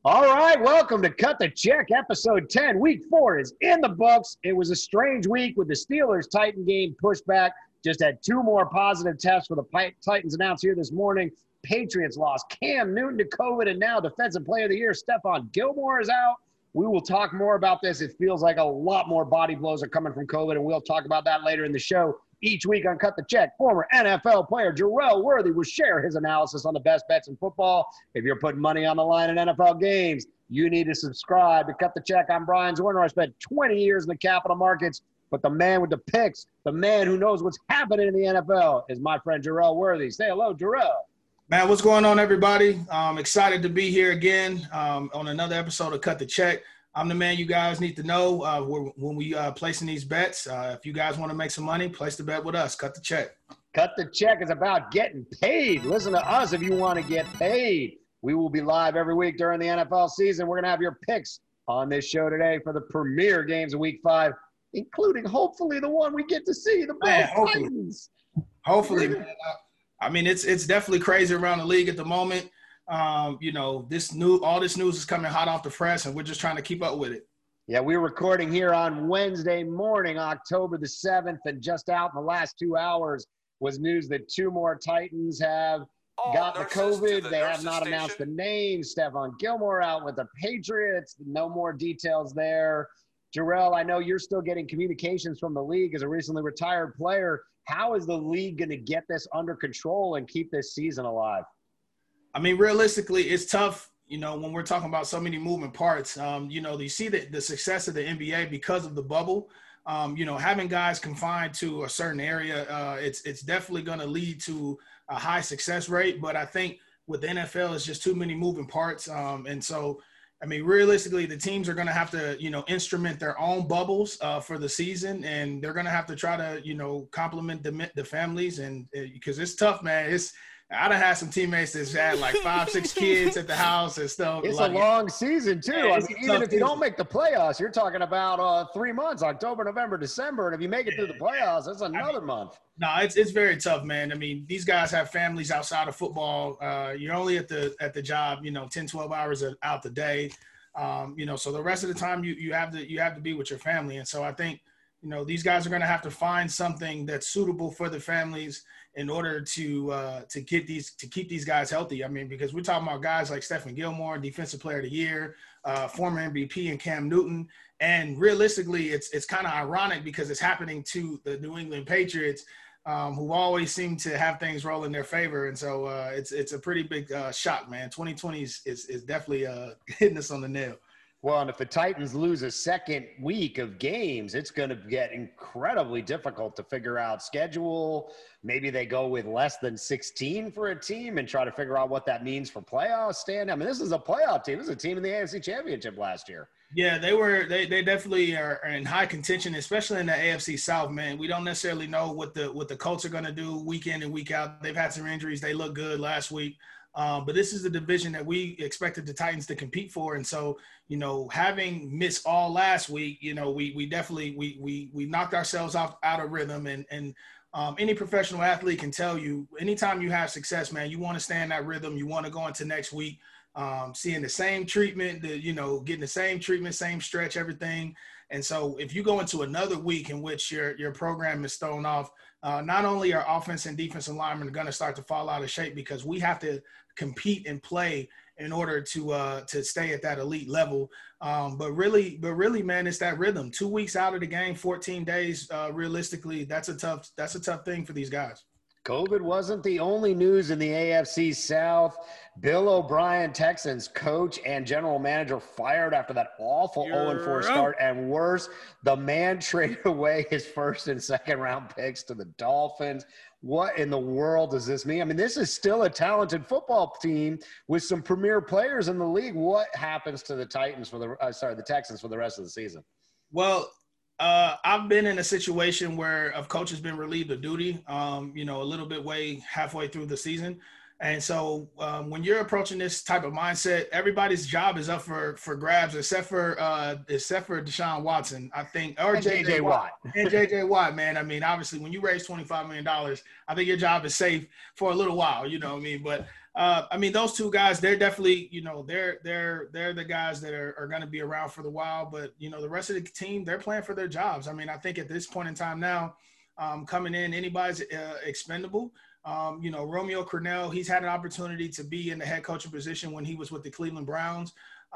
All right, welcome to Cut the Check, episode 10. Week 4 is in the books. It was a strange week with the Steelers-Titan game pushed back. Just had two more positive tests for the Titans announced here this morning. Patriots lost Cam Newton to COVID, and now Defensive Player of the Year, Stephon Gilmore, is out. We will talk more about this. It feels like a lot more body blows are coming from COVID, and we'll talk about that later in the show. Each week on Cut the Check, former NFL player Jerrell Worthy will share his analysis on the best bets in football. If you're putting money on the line in NFL games, you need to subscribe to Cut the Check. I'm Brian Zwerner. I spent 20 years in the capital markets, but the man with the picks, the man who knows what's happening in the NFL is my friend Jerrell Worthy. Say hello, Jerrell. Man, what's going on, everybody? I'm excited to be here again on another episode of Cut the Check. I'm the man you guys need to know when we placing these bets. If you guys want to make some money, place the bet with us. Cut the check. Cut the Check is about getting paid. Listen to us if you want to get paid. We will be live every week during the NFL season. We're going to have your picks on this show today for the premier games of Week 5, including hopefully the one we get to see, the Bills Titans. Hopefully, man. I mean, it's definitely crazy around the league at the moment. All this news is coming hot off the press, and we're just trying to keep up with it. Yeah, we're recording here on Wednesday morning, October the 7th, and just out in the last 2 hours was news that two more Titans have got the COVID. They have not announced the names. Stephon Gilmore out with the Patriots. No more details there. Jerrell, I know you're still getting communications from the league as a recently retired player. How is the league going to get this under control and keep this season alive? I mean, realistically, it's tough, when we're talking about so many moving parts. You see the success of the NBA because of the bubble. Having guys confined to a certain area, it's definitely going to lead to a high success rate. But I think with the NFL, it's just too many moving parts. And so, I mean, realistically, the teams are going to have to, instrument their own bubbles for the season. And they're going to have to try to, complement the families. And because it's tough, man. I done had some teammates that's had like 5-6 kids at the house and stuff. It's a long season, too. Yeah, I mean, even if you don't make the playoffs, you're talking about 3 months, October, November, December. And if you make it through the playoffs, that's another month. No, it's very tough, man. I mean, these guys have families outside of football. You're only at the job, 10, 12 hours out the day. So the rest of the time you have to be with your family. And so I think, these guys are going to have to find something that's suitable for the families in order to keep these guys healthy. I mean, because we're talking about guys like Stephon Gilmore, Defensive Player of the Year, former MVP, and Cam Newton. And realistically, it's kind of ironic because it's happening to the New England Patriots, who always seem to have things roll in their favor. And so it's a pretty big shock, man. 2020 is definitely hitting us on the nail. Well, and if the Titans lose a second week of games, it's going to get incredibly difficult to figure out schedule. Maybe they go with less than 16 for a team and try to figure out what that means for playoff stand. I mean, this is a playoff team. This is a team in the AFC Championship last year. Yeah, they definitely are in high contention, especially in the AFC South, man. We don't necessarily know what the Colts are going to do week in and week out. They've had some injuries. They look good last week. But this is the division that we expected the Titans to compete for. And so, having missed all last week, we definitely knocked ourselves out of rhythm. And any professional athlete can tell you, anytime you have success, man, you want to stay in that rhythm. You want to go into next week, seeing the same treatment, getting the same treatment, same stretch, everything. And so if you go into another week in which your program is thrown off, not only are offense and defensive linemen going to start to fall out of shape because we have to compete and play in order to stay at that elite level. But really, man, it's that rhythm. 2 weeks out of the game, 14 days. Realistically, that's a tough thing for these guys. COVID wasn't the only news in the AFC South. Bill O'Brien, Texans coach and general manager, fired after that awful 0-4 start. And worse, the man traded away his first and second round picks to the Dolphins. What in the world does this mean? I mean, this is still a talented football team with some premier players in the league. What happens to the Texans for the rest of the season? Well, I've been in a situation where a coach has been relieved of duty, a little bit halfway through the season. And so when you're approaching this type of mindset, everybody's job is up for grabs, except for Deshaun Watson, I think, or J.J. Watt. And J.J. Watt, man. I mean, obviously, when you raise $25 million, I think your job is safe for a little while, you know what I mean? But I mean, those two guys, they're definitely, they're the guys that are going to be around for the while. But, the rest of the team, they're playing for their jobs. I mean, I think at this point in time now, coming in, anybody's expendable. Romeo Crennel, he's had an opportunity to be in the head coaching position when he was with the Cleveland Browns.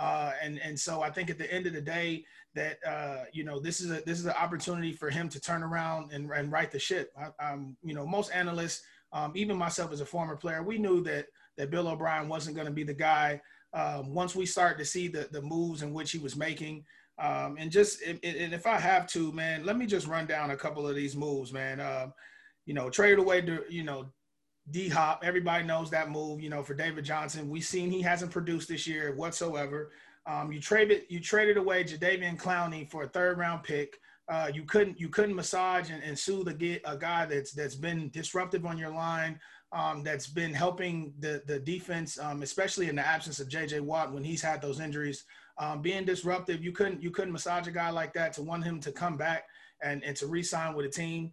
And so I think at the end of the day that, this is an opportunity for him to turn around and right the ship. Most analysts, even myself as a former player, we knew that Bill O'Brien wasn't going to be the guy. Once we started to see the moves in which he was making, and if I have to, man, let me just run down a couple of these moves, man. Traded away to, D-Hop. Everybody knows that move, for David Johnson. We've seen he hasn't produced this year whatsoever. You traded away Jadeveon Clowney for a 3rd-round pick. You couldn't massage and soothe a guy that's been disruptive on your line, that's been helping the defense, especially in the absence of J.J. Watt when he's had those injuries. Being disruptive, you couldn't massage a guy like that to want him to come back and to re-sign with a team.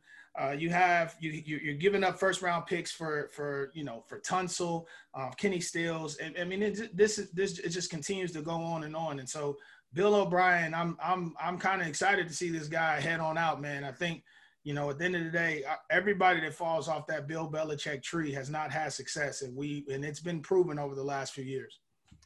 You're giving up 1st-round picks for Tunsil, Kenny Stills, and I mean it just continues to go on. And so Bill O'Brien, I'm kind of excited to see this guy head on out, man. I think at the end of the day, everybody that falls off that Bill Belichick tree has not had success, and it's been proven over the last few years.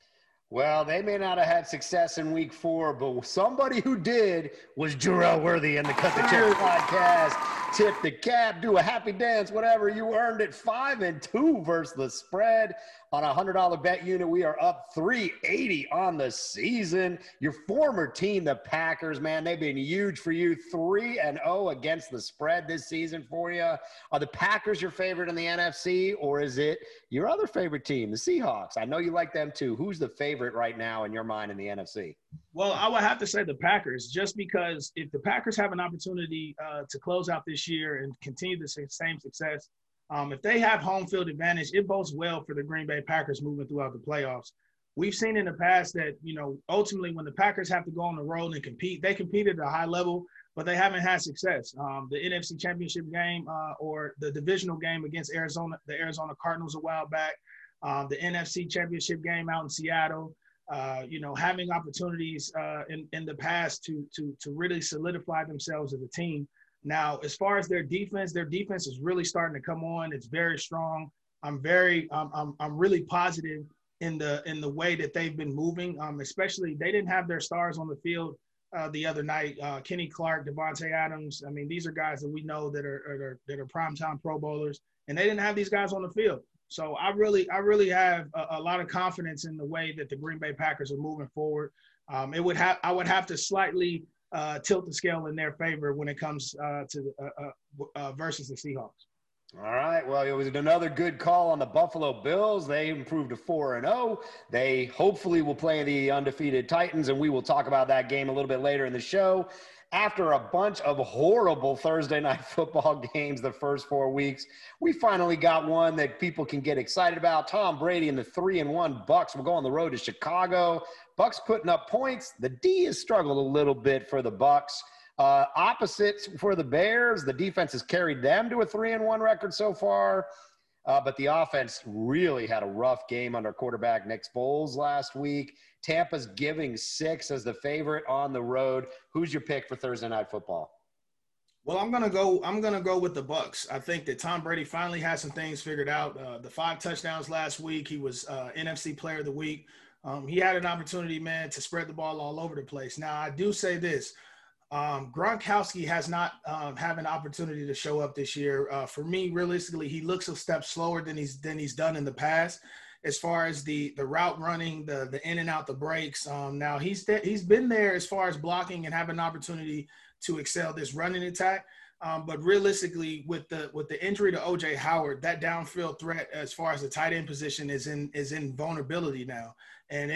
Well, they may not have had success in week 4, but somebody who did was Jarrell Worthy in the Cut the Check podcast. Tip the cap, do a happy dance, whatever. You earned it. 5-2 versus the spread on a $100 bet unit. We are up $380 on the season. Your former team, the Packers, man, they've been huge for you. 3-0 against the spread this season for you. Are the Packers your favorite in the NFC, or is it your other favorite team, the Seahawks? I know you like them too. Who's the favorite right now in your mind in the NFC? Well, I would have to say the Packers, just because if the Packers have an opportunity to close out this year and continue the same success, if they have home field advantage, it bodes well for the Green Bay Packers moving throughout the playoffs. We've seen in the past that, ultimately when the Packers have to go on the road and compete, they competed at a high level, but they haven't had success. The NFC Championship game or the divisional game against the Arizona Cardinals a while back, the NFC Championship game out in Seattle, having opportunities in the past to really solidify themselves as a team. Now, as far as their defense is really starting to come on. It's very strong. I'm really positive in the way that they've been moving. Especially they didn't have their stars on the field the other night. Kenny Clark, Devontae Adams. I mean, these are guys that we know that are primetime Pro Bowlers, and they didn't have these guys on the field. So I really have a lot of confidence in the way that the Green Bay Packers are moving forward. I would have to slightly tilt the scale in their favor when it comes to versus the Seahawks. All right. Well, it was another good call on the Buffalo Bills. They improved to 4-0. They hopefully will play the undefeated Titans, and we will talk about that game a little bit later in the show. After a bunch of horrible Thursday night football games the first 4 weeks, we finally got one that people can get excited about. Tom Brady and the 3-1 Bucs will go on the road to Chicago. Bucs putting up points. The D has struggled a little bit for the Bucs. Opposites for the Bears. The defense has carried them to a 3-1 record so far. But the offense really had a rough game under quarterback Nick Foles last week. Tampa's giving 6 as the favorite on the road. Who's your pick for Thursday Night Football? Well, I'm gonna go with the Bucs. I think that Tom Brady finally has some things figured out. The 5 touchdowns last week. He was NFC Player of the Week. He had an opportunity, man, to spread the ball all over the place. Now, I do say this. Gronkowski has not have an opportunity to show up this year. For me, realistically, he looks a step slower than he's done in the past. As far as the route running, the in and out, the breaks. Now he's been there as far as blocking and having an opportunity to excel this running attack. But realistically, with the injury to O.J. Howard, that downfield threat as far as the tight end position is in vulnerability now. And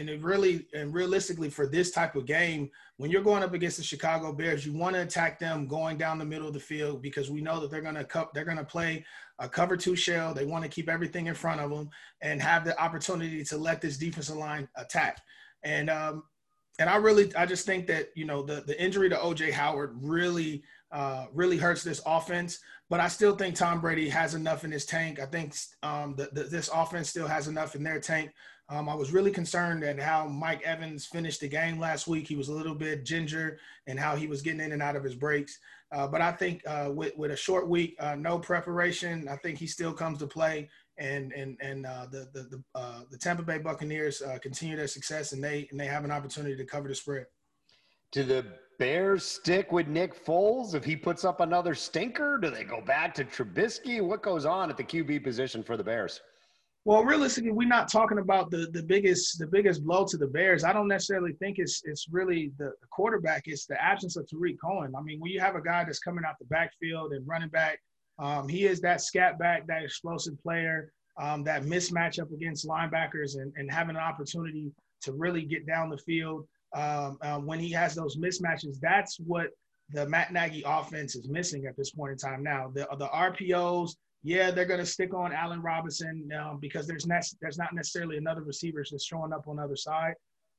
realistically for this type of game, when you're going up against the Chicago Bears, you want to attack them going down the middle of the field because we know that they're going to play a cover 2 shell. They want to keep everything in front of them and have the opportunity to let this defensive line attack. And I just think that, the injury to O.J. Howard really really hurts this offense. But I still think Tom Brady has enough in his tank. I think this offense still has enough in their tank. I was really concerned at how Mike Evans finished the game last week. He was a little bit ginger and how he was getting in and out of his breaks. But I think with a short week, no preparation, I think he still comes to play. And the Tampa Bay Buccaneers continue their success, and they have an opportunity to cover the spread. Do the Bears stick with Nick Foles if he puts up another stinker? Do they go back to Trubisky? What goes on at the QB position for the Bears? Well, realistically, we're not talking about the biggest blow to the Bears. I don't necessarily think it's really the quarterback. It's the absence of Tariq Cohen. I mean, when you have a guy that's coming out the backfield and running back, he is that scat back, that explosive player, that mismatch up against linebackers and having an opportunity to really get down the field. When he has those mismatches, that's what the Matt Nagy offense is missing at this point in time. Now, the RPOs, yeah, they're going to stick on Allen Robinson because there's not necessarily another receiver that's showing up on the other side.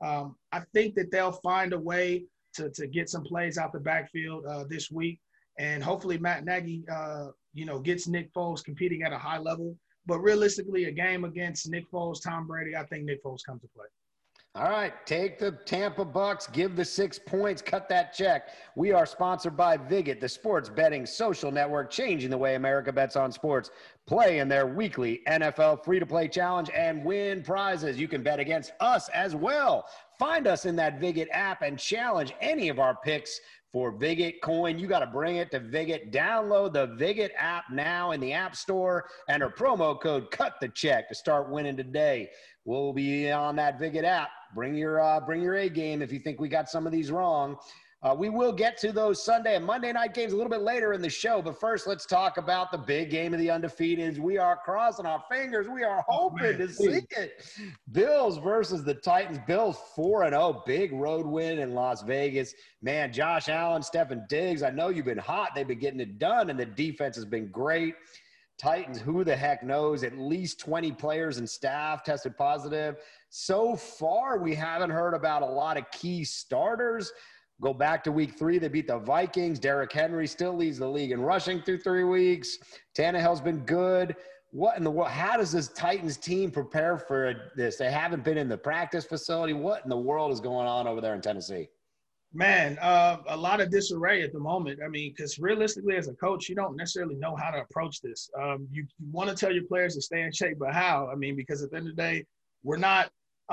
I think that they'll find a way to get some plays out the backfield this week, and hopefully Matt Nagy, gets Nick Foles competing at a high level. But realistically, a game against Nick Foles, Tom Brady, I think Nick Foles comes to play. All right, take the Tampa Bucks, give the 6 points, cut that check. We are sponsored by Viget, the sports betting social network, changing the way America bets on sports. Play in their weekly NFL free-to-play challenge and win prizes. You can bet against us as well. Find us in that Viget app and challenge any of our picks for Viget coin. You got to bring it to Viget. Download the Viget app now in the App Store. Enter promo code CUTTHECHECK to start winning today. We'll be on that Viget app. Bring your A game if you think we got some of these wrong. We will get to those Sunday and Monday night games a little bit later in the show. But first, let's talk about the big game of the undefeateds. We are crossing our fingers. We are hoping to see it. Bills versus the Titans. Bills 4-0. Big road win in Las Vegas. Man, Josh Allen, Stefon Diggs, I know you've been hot. They've been getting it done, and the defense has been great. Titans, who the heck knows? At least 20 players and staff tested positive. So far, we haven't heard about a lot of key starters. Go back to week 3. They beat the Vikings. Derrick Henry still leads the league in rushing through 3 weeks. Tannehill's been good. What in the world? How does this Titans team prepare for this? They haven't been in the practice facility. What in the world is going on over there in Tennessee? Man, a lot of disarray at the moment. I mean, because realistically, as a coach, you don't necessarily know how to approach this. You want to tell your players to stay in shape, but how? I mean, because at the end of the day, we're not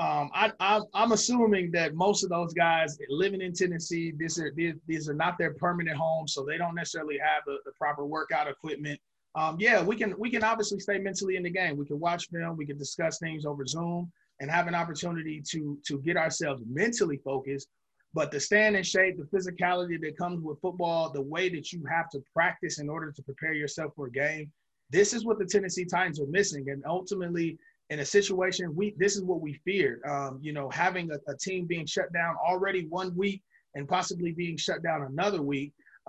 I'm assuming that most of those guys living in Tennessee, these are not their permanent homes, so they don't necessarily have the proper workout equipment. We can obviously stay mentally in the game. We can watch film, we can discuss things over Zoom, and have an opportunity to get ourselves mentally focused. But the stand in shape, the physicality that comes with football, the way that you have to practice in order to prepare yourself for a game, this is what the Tennessee Titans are missing. And ultimately, in a situation, this is what we feared. Having a team being shut down already 1 week and possibly being shut down another week,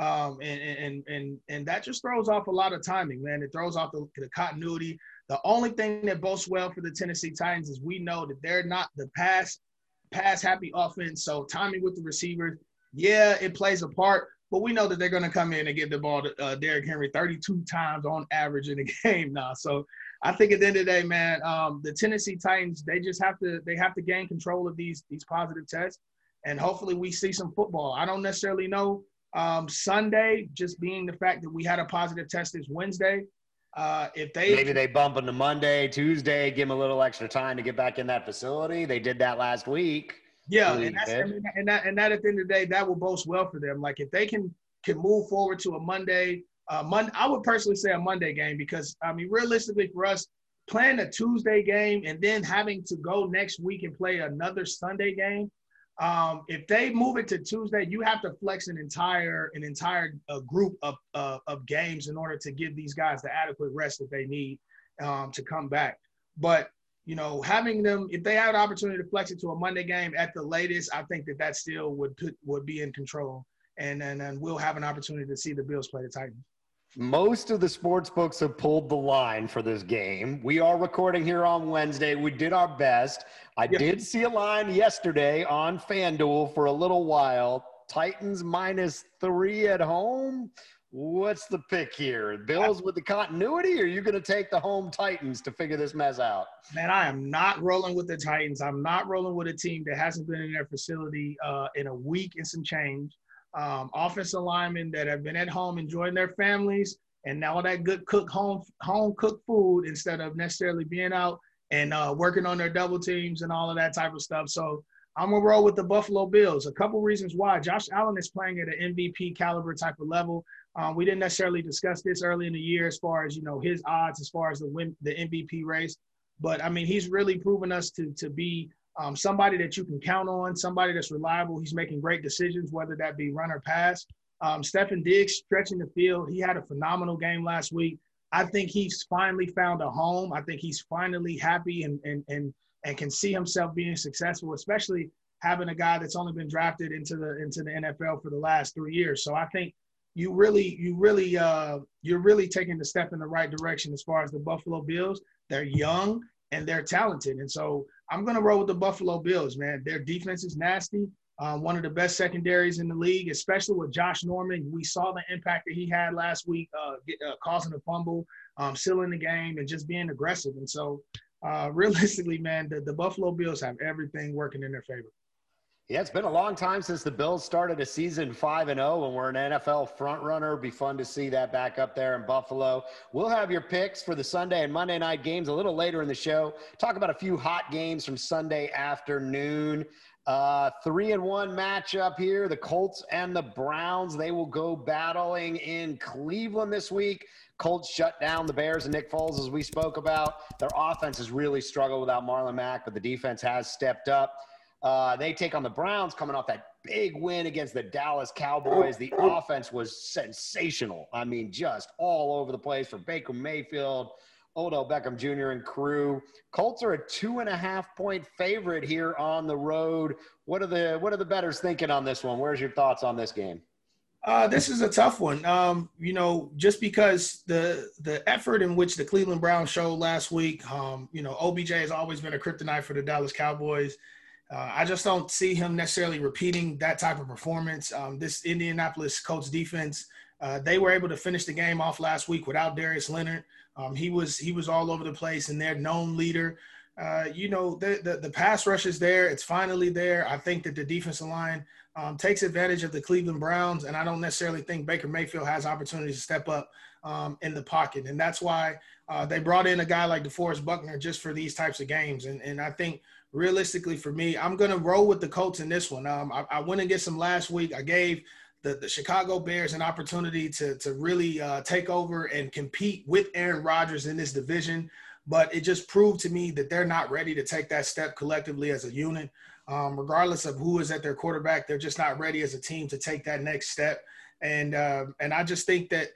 and that just throws off a lot of timing, man. It throws off the continuity. The only thing that bodes well for the Tennessee Titans is we know that they're not the pass happy offense. So timing with the receivers, yeah, it plays a part, but we know that they're going to come in and give the ball to Derrick Henry 32 times on average in a game now. So I think at the end of the day, man, the Tennessee Titans, they have to gain control of these positive tests, and hopefully we see some football. I don't necessarily know Sunday, just being the fact that we had a positive test this Wednesday. Maybe they bump into Monday, Tuesday, give them a little extra time to get back in that facility. They did that last week. Yeah, and that at the end of the day, that will bode well for them. Like if they can move forward to a Monday, I would personally say a Monday game, because I mean, realistically for us, playing a Tuesday game and then having to go next week and play another Sunday game, if they move it to Tuesday, you have to flex an entire group of games in order to give these guys the adequate rest that they need to come back. But having them, if they have an opportunity to flex it to a Monday game at the latest, I think that still would be in control, and we'll have an opportunity to see the Bills play the Titans. Most of the sports books have pulled the line for this game. We are recording here on Wednesday. We did our best. I did see a line yesterday on FanDuel for a little while. Titans -3 at home. What's the pick here? Bills with the continuity, or are you going to take the home Titans to figure this mess out? Man, I am not rolling with the Titans. I'm not rolling with a team that hasn't been in their facility in a week and some change. Offensive linemen that have been at home enjoying their families and all that good home cooked food instead of necessarily being out and working on their double teams and all of that type of stuff. So I'm going to roll with the Buffalo Bills. A couple reasons why. Josh Allen is playing at an MVP caliber type of level. We didn't necessarily discuss this early in the year as far as, his odds as far as the MVP race. But, I mean, he's really proven us to be somebody that you can count on, somebody that's reliable. He's making great decisions, whether that be run or pass. Stefon Diggs stretching the field. He had a phenomenal game last week. I think he's finally found a home. I think he's finally happy and can see himself being successful, especially having a guy that's only been drafted into the NFL for the last 3 years. So I think you're really taking the step in the right direction as far as the Buffalo Bills. They're young and they're talented. And so I'm going to roll with the Buffalo Bills, man. Their defense is nasty. One of the best secondaries in the league, especially with Josh Norman. We saw the impact that he had last week, causing a fumble, sealing the game, and just being aggressive. And so realistically, man, the Buffalo Bills have everything working in their favor. Yeah, it's been a long time since the Bills started a season 5-0, and we're an NFL front runner. It'd be fun to see that back up there in Buffalo. We'll have your picks for the Sunday and Monday night games a little later in the show. Talk about a few hot games from Sunday afternoon. 3-1 matchup here. The Colts and the Browns. They will go battling in Cleveland this week. Colts shut down the Bears and Nick Foles, as we spoke about. Their offense has really struggled without Marlon Mack, but the defense has stepped up. They take on the Browns coming off that big win against the Dallas Cowboys. The offense was sensational. I mean, just all over the place for Baker Mayfield, Odell Beckham Jr. and crew. Colts are a 2.5-point favorite here on the road. What are the bettors thinking on this one? Where's your thoughts on this game? This is a tough one. Just because the effort in which the Cleveland Browns showed last week, OBJ has always been a kryptonite for the Dallas Cowboys. I just don't see him necessarily repeating that type of performance. This Indianapolis Colts defense, they were able to finish the game off last week without Darius Leonard. He was all over the place, and their known leader. The pass rush is there. It's finally there. I think that the defensive line takes advantage of the Cleveland Browns, and I don't necessarily think Baker Mayfield has opportunities to step up in the pocket. And that's why they brought in a guy like DeForest Buckner just for these types of games. And I think realistically for me, I'm going to roll with the Colts in this one. I went against them last week. I gave the Chicago Bears an opportunity to really take over and compete with Aaron Rodgers in this division. But it just proved to me that they're not ready to take that step collectively as a unit. Regardless of who is at their quarterback, they're just not ready as a team to take that next step. And I just think that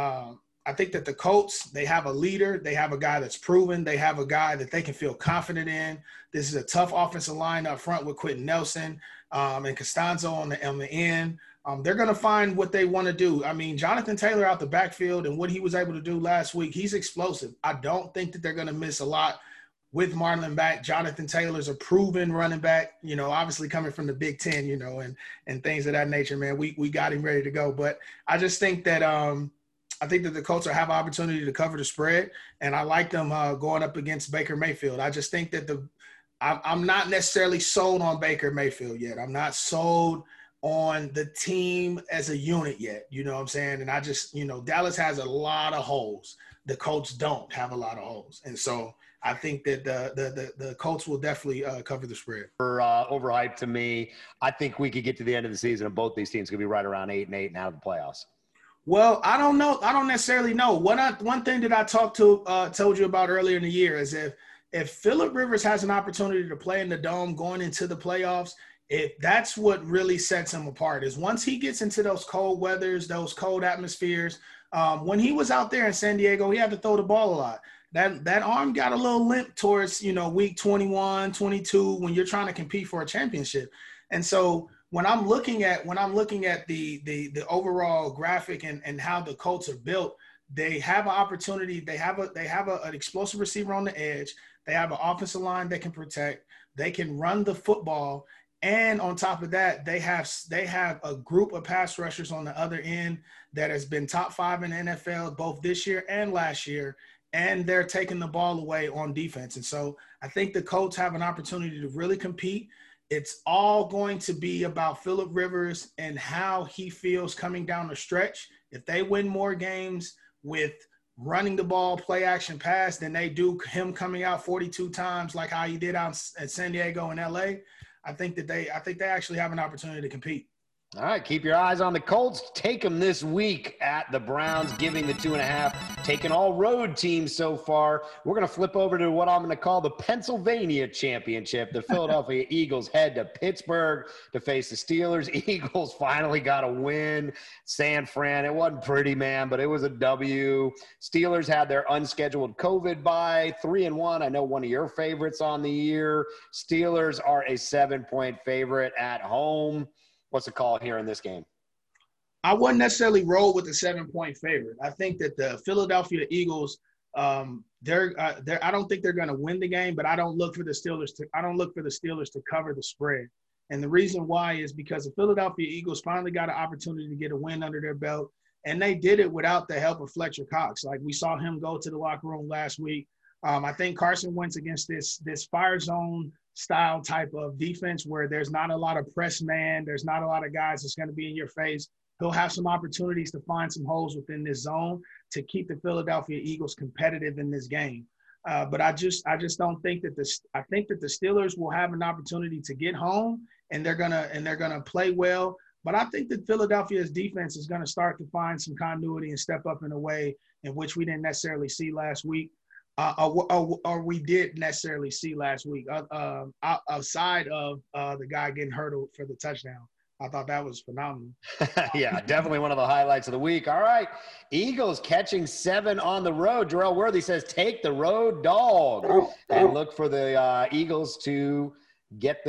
the Colts, they have a leader. They have a guy that's proven. They have a guy that they can feel confident in. This is a tough offensive line up front with Quentin Nelson and Costanzo on the end. They're going to find what they want to do. I mean, Jonathan Taylor out the backfield and what he was able to do last week, he's explosive. I don't think that they're going to miss a lot with Marlon back. Jonathan Taylor's a proven running back, obviously coming from the Big Ten, and things of that nature, man. We got him ready to go. But I just think that the Colts will have an opportunity to cover the spread, and I like them going up against Baker Mayfield. I just think that I'm not necessarily sold on Baker Mayfield yet. I'm not sold on the team as a unit yet, you know what I'm saying? And I just, Dallas has a lot of holes. The Colts don't have a lot of holes. And so I think that the Colts will definitely cover the spread. Overhyped to me. I think we could get to the end of the season and both these teams could be right around 8-8 and out of the playoffs. Well, I don't know. I don't necessarily know. One thing that I told you about earlier in the year is if Phillip Rivers has an opportunity to play in the Dome going into the playoffs, that's what really sets him apart is once he gets into those cold weathers, those cold atmospheres. When he was out there in San Diego, he had to throw the ball a lot. That arm got a little limp towards, week 21, 22, when you're trying to compete for a championship. And so when I'm looking at the overall graphic and how the Colts are built, they have an opportunity. They have an explosive receiver on the edge. They have an offensive line that can protect. They can run the football. And on top of that, they have a group of pass rushers on the other end that has been top 5 in the NFL both this year and last year, and they're taking the ball away on defense. And so I think the Colts have an opportunity to really compete. It's all going to be about Phillip Rivers and how he feels coming down the stretch. If they win more games with running the ball, play action pass, than they do him coming out 42 times like how he did out at San Diego and LA, I think they actually have an opportunity to compete. All right, keep your eyes on the Colts. Take them this week at the Browns, giving the 2.5. Taking all road teams so far. We're going to flip over to what I'm going to call the Pennsylvania Championship. The Philadelphia Eagles head to Pittsburgh to face the Steelers. Eagles finally got a win. San Fran, it wasn't pretty, man, but it was a W. Steelers had their unscheduled COVID bye, 3-1. I know one of your favorites on the year. Steelers are a 7-point favorite at home. What's the call here in this game? I wouldn't necessarily roll with the 7-point favorite. I think that the Philadelphia Eagles, I don't think they're going to win the game, but I don't look for the Steelers to cover the spread. And the reason why is because the Philadelphia Eagles finally got an opportunity to get a win under their belt, and they did it without the help of Fletcher Cox. Like, we saw him go to the locker room last week. I think Carson Wentz against this fire zone style type of defense where there's not a lot of press man, there's not a lot of guys that's going to be in your face. He'll have some opportunities to find some holes within this zone to keep the Philadelphia Eagles competitive in this game. But I just don't think that I think that the Steelers will have an opportunity to get home, and they're gonna play well. But I think that Philadelphia's defense is going to start to find some continuity and step up in a way in which we didn't necessarily see last week. Or we did necessarily see last week, outside of the guy getting hurdled for the touchdown. I thought that was phenomenal. Yeah, definitely one of the highlights of the week. All right, Eagles catching 7 on the road. Jarrell Worthy says, take the road dog. And look for the Eagles to get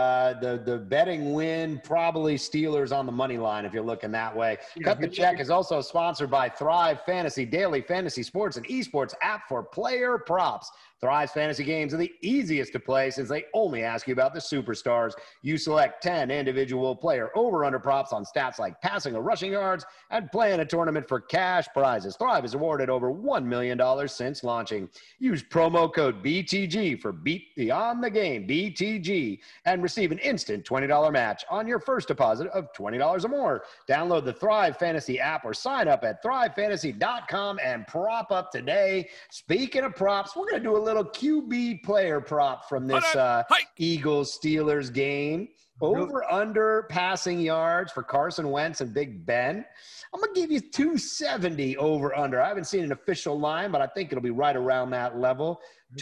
the betting win, probably Steelers on the money line if you're looking that way. Yeah, Cut the Check is also sponsored by Thrive Fantasy, daily fantasy sports and esports app for player props. Thrive's fantasy games are the easiest to play since they only ask you about the superstars. You select 10 individual player over-under props on stats like passing or rushing yards and play in a tournament for cash prizes. Thrive has awarded over $1 million since launching. Use promo code BTG for Beat Beyond the Game, BTG, and receive an instant $20 match on your first deposit of $20 or more. Download the Thrive Fantasy app or sign up at thrivefantasy.com and prop up today. Speaking of props, we're going to do a little QB player prop from this Eagles-Steelers game. Over under passing yards for Carson Wentz and Big Ben. I'm going to give you 270 over under. I haven't seen an official line, but I think it'll be right around that level.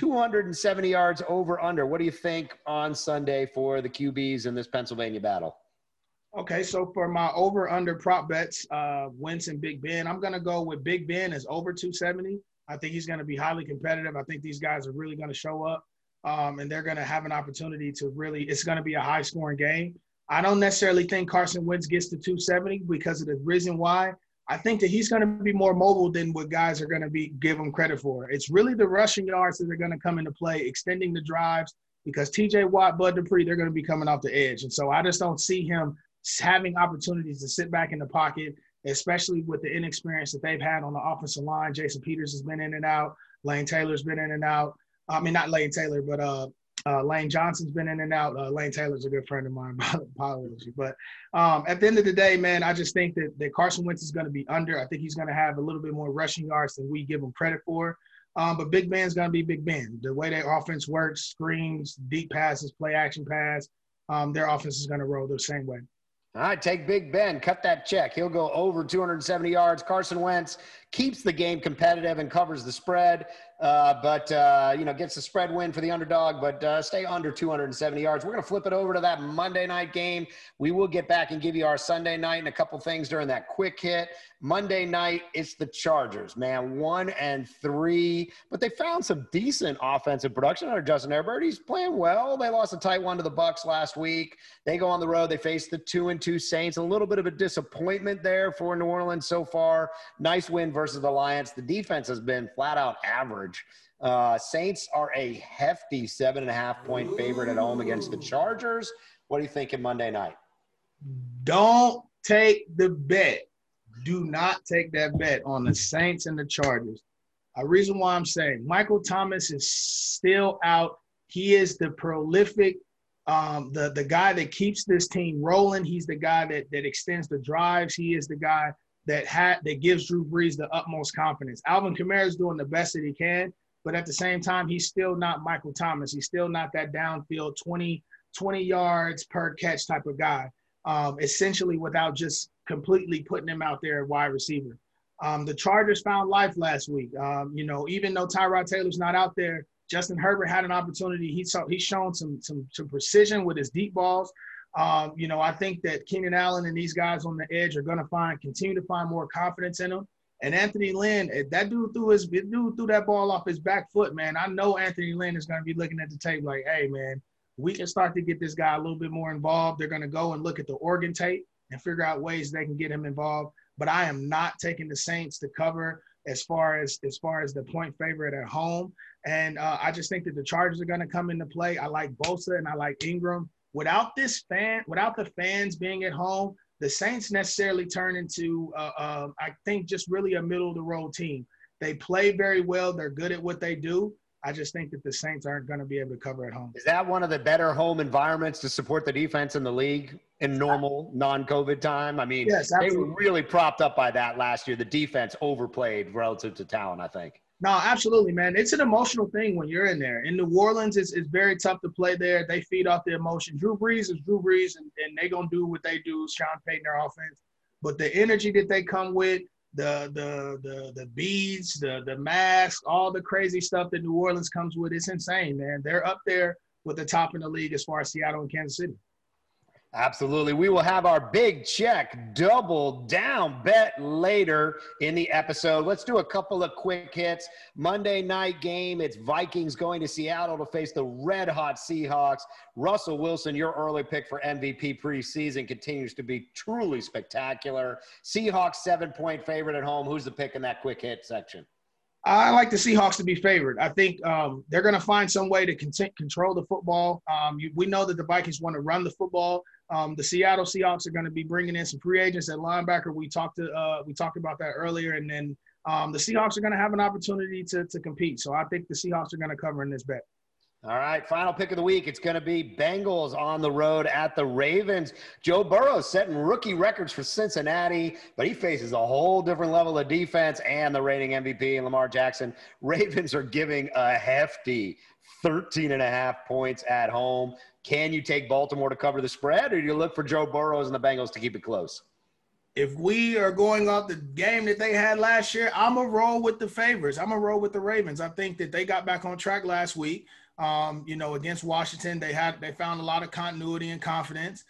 270 yards over under. What do you think on Sunday for the QBs in this Pennsylvania battle? Okay, so for my over-under prop bets, Wentz and Big Ben, I'm going to go with Big Ben as over 270. I think he's going to be highly competitive. I think these guys are really going to show up, and they're going to have an opportunity to really – it's going to be a high-scoring game. I don't necessarily think Carson Wentz gets to 270 because of the reason why. I think that he's going to be more mobile than what guys are going to give him credit for. It's really the rushing yards that are going to come into play, extending the drives, because T.J. Watt, Bud Dupree, they're going to be coming off the edge. And so I just don't see him having opportunities to sit back in the pocket, especially with the inexperience that they've had on the offensive line. Jason Peters has been in and out. Lane Taylor's been in and out. I mean, not Lane Taylor, but Lane Johnson's been in and out. Lane Taylor's a good friend of mine, apology. But at the end of the day, man, I just think that Carson Wentz is going to be under. I think he's going to have a little bit more rushing yards than we give him credit for. But Big Ben's going to be Big Ben. The way their offense works, screens, deep passes, play action pass, their offense is going to roll the same way. All right, take Big Ben. Cut that check. He'll go over 270 yards. Carson Wentz keeps the game competitive and covers the spread, but gets the spread win for the underdog, but stay under 270 yards. We're going to flip it over to that Monday night game. We will get back and give you our Sunday night and a couple things during that quick hit. Monday night, it's the Chargers, man, 1-3, but they found some decent offensive production under Justin Herbert. He's playing well. They lost a tight one to the Bucs last week. They go on the road. They face the 2-2 Saints. A little bit of a disappointment there for New Orleans so far. Nice win versus the Lions. The defense has been flat out average. Saints are a hefty 7.5-point favorite at home against the Chargers. What are you thinking Monday night? Don't take the bet. Do not take that bet on the Saints and the Chargers. A reason why I'm saying Michael Thomas is still out. He is the prolific, the guy that keeps this team rolling. He's the guy that extends the drives. He is the guy that gives Drew Brees the utmost confidence. Alvin Kamara is doing the best that he can, but at the same time, he's still not Michael Thomas. He's still not that downfield 20 yards per catch type of guy, essentially without just completely putting him out there at wide receiver. The Chargers found life last week. Even though Tyrod Taylor's not out there, Justin Herbert had an opportunity. He's shown some precision with his deep balls. I think that Keenan Allen and these guys on the edge are going to continue to find more confidence in him. And Anthony Lynn, that dude threw that ball off his back foot, man. I know Anthony Lynn is going to be looking at the tape like, hey, man, we can start to get this guy a little bit more involved. They're going to go and look at the Oregon tape and figure out ways they can get him involved. But I am not taking the Saints to cover as far as the point favorite at home. And I just think that the Chargers are going to come into play. I like Bosa and I like Ingram. Without the fans being at home, the Saints necessarily turn into, I think, just really a middle-of-the-road team. They play very well. They're good at what they do. I just think that the Saints aren't going to be able to cover at home. Is that one of the better home environments to support the defense in the league in normal non-COVID time? I mean, yes, they were really propped up by that last year. The defense overplayed relative to talent, I think. No, absolutely, man. It's an emotional thing when you're in there. In New Orleans, it's very tough to play there. They feed off the emotion. Drew Brees is Drew Brees, and they're going to do what they do, Sean Payton, their offense. But the energy that they come with, the beads, the masks, all the crazy stuff that New Orleans comes with, it's insane, man. They're up there with the top in the league as far as Seattle and Kansas City. Absolutely. We will have our big check double down bet later in the episode. Let's do a couple of quick hits. Monday night game. It's Vikings going to Seattle to face the red-hot Seahawks. Russell Wilson, your early pick for MVP preseason, continues to be truly spectacular. Seahawks 7-point favorite at home. Who's the pick in that quick hit section? I like the Seahawks to be favored. I think they're going to find some way to control the football. We know that the Vikings want to run the football. The Seattle Seahawks are going to be bringing in some free agents at linebacker. We talked about that earlier, and then the Seahawks are going to have an opportunity to compete. So I think the Seahawks are going to cover in this bet. All right, final pick of the week. It's going to be Bengals on the road at the Ravens. Joe Burrow setting rookie records for Cincinnati, but he faces a whole different level of defense and the reigning MVP and Lamar Jackson. Ravens are giving a hefty 13.5 points at home. Can you take Baltimore to cover the spread, or do you look for Joe Burrow and the Bengals to keep it close? If we are going off the game that they had last year, I'm going to roll with the favorites. I'm going to roll with the Ravens. I think that they got back on track last week. Against Washington, they found a lot of continuity and confidence.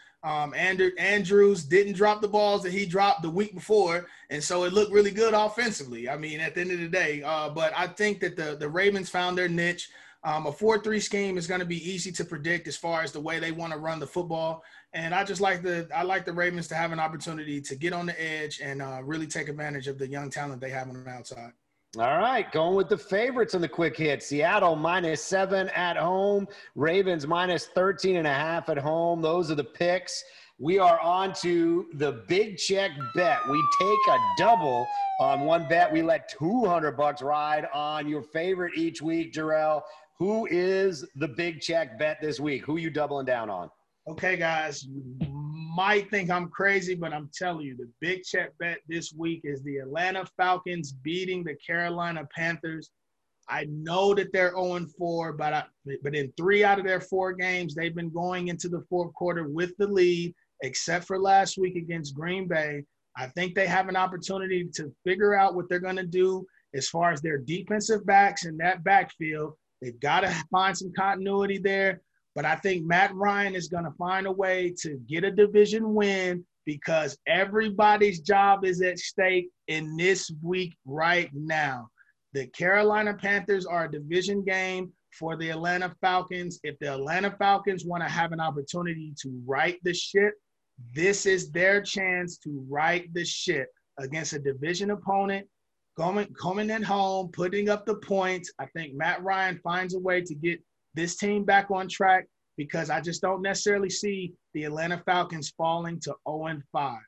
Andrews didn't drop the balls that he dropped the week before, and so it looked really good offensively. I mean, at the end of the day, but I think that the Ravens found their niche. A 4-3 scheme is going to be easy to predict as far as the way they want to run the football, and I like the Ravens to have an opportunity to get on the edge and really take advantage of the young talent they have on the outside. All right, going with the favorites in the quick hit. Seattle -7 at home. Ravens -13.5 at home. Those are the picks. We are on to the big check bet. We take a double on one bet. We let $200 ride on your favorite each week, Jarrell. Who is the big check bet this week? Who you doubling down on? Okay, guys. Might think I'm crazy, but I'm telling you, the big check bet this week is the Atlanta Falcons beating the Carolina Panthers. I know that they're 0-4, but in 3 out of their 4 games, they've been going into the fourth quarter with the lead, except for last week against Green Bay. I think they have an opportunity to figure out what they're going to do as far as their defensive backs in that backfield. They've got to find some continuity there. But I think Matt Ryan is going to find a way to get a division win because everybody's job is at stake in this week right now. The Carolina Panthers are a division game for the Atlanta Falcons. If the Atlanta Falcons want to have an opportunity to right the ship, this is their chance to right the ship against a division opponent, coming at home, putting up the points. I think Matt Ryan finds a way to get this team back on track because I just don't necessarily see the Atlanta Falcons falling to 0-5.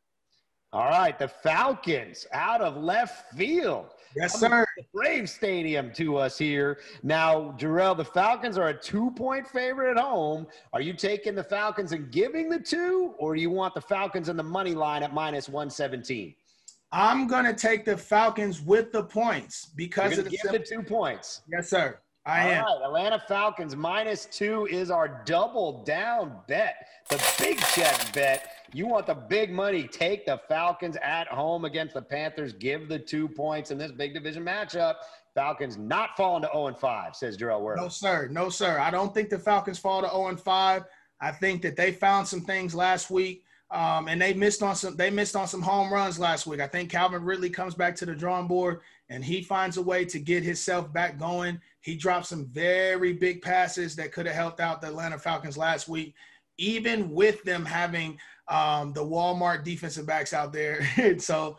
All right, the Falcons out of left field. Yes, sir. Brave Stadium to us here. Now, Jarrell, the Falcons are a 2-point favorite at home. Are you taking the Falcons and giving the 2, or do you want the Falcons in the money line at -117? I'm going to take the Falcons with the points because of the 2 points. Yes, sir. I am. All right, Atlanta Falcons -2 is our double down bet, the big check bet. You want the big money. Take the Falcons at home against the Panthers. Give the 2 points in this big division matchup. Falcons not falling to 0-5, says Jarrell Worthy. No, sir. No, sir. I don't think the Falcons fall to 0-5. I think that they found some things last week, and they missed on some home runs last week. I think Calvin Ridley comes back to the drawing board, and he finds a way to get himself back going. He dropped some very big passes that could have helped out the Atlanta Falcons last week, even with them having the Walmart defensive backs out there. So,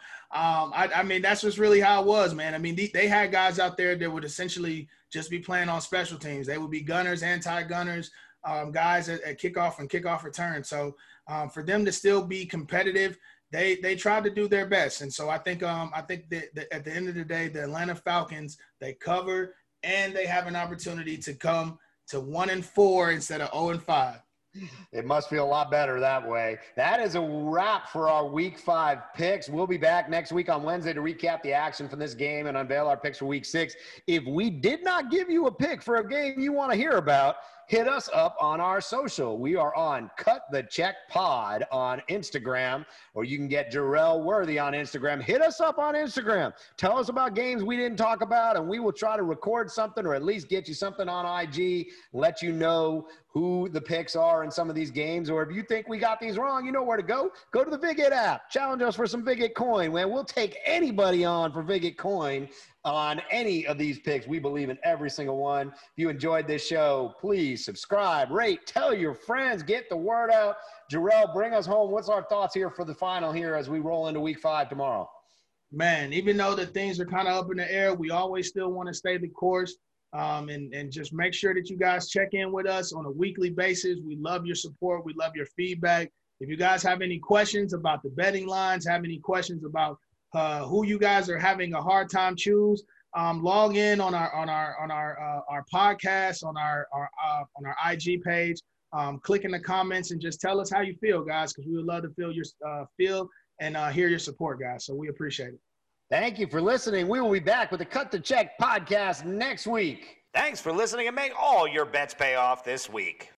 I mean, that's just really how it was, man. I mean, they had guys out there that would essentially just be playing on special teams. They would be gunners, anti-gunners, guys at kickoff and kickoff return. So, for them to still be competitive, they tried to do their best. And so I think that at the end of the day, the Atlanta Falcons, they cover and they have an opportunity to come to 1-4 instead of 0-5. It must feel a lot better that way. That is a wrap for our Week 5 picks. We'll be back next week on Wednesday to recap the action from this game and unveil our picks for Week 6. If we did not give you a pick for a game you want to hear about, hit us up on our social. We are on Cut the Check Pod on Instagram, or you can get Jarrell Worthy on Instagram. Hit us up on Instagram. Tell us about games we didn't talk about, and we will try to record something or at least get you something on IG, let you know who the picks are in some of these games. Or if you think we got these wrong, you know where to go. Go to the Vigit app. Challenge us for some Vigit coin, man. We'll take anybody on for Vigit coin on any of these picks. We believe in every single one. If you enjoyed this show, please subscribe, rate, tell your friends, get the word out. Jarrell, bring us home. What's our thoughts here for the final here as we roll into Week 5 tomorrow? Man, even though the things are kind of up in the air, we always still want to stay the course. And just make sure that you guys check in with us on a weekly basis. We love your support. We love your feedback. If you guys have any questions about the betting lines, have any questions about who you guys are having a hard time choose, log in on our podcast, on our IG page, click in the comments and just tell us how you feel, guys, because we would love to feel and hear your support, guys. So we appreciate it. Thank you for listening. We will be back with the Cut the Check podcast next week. Thanks for listening and make all your bets pay off this week.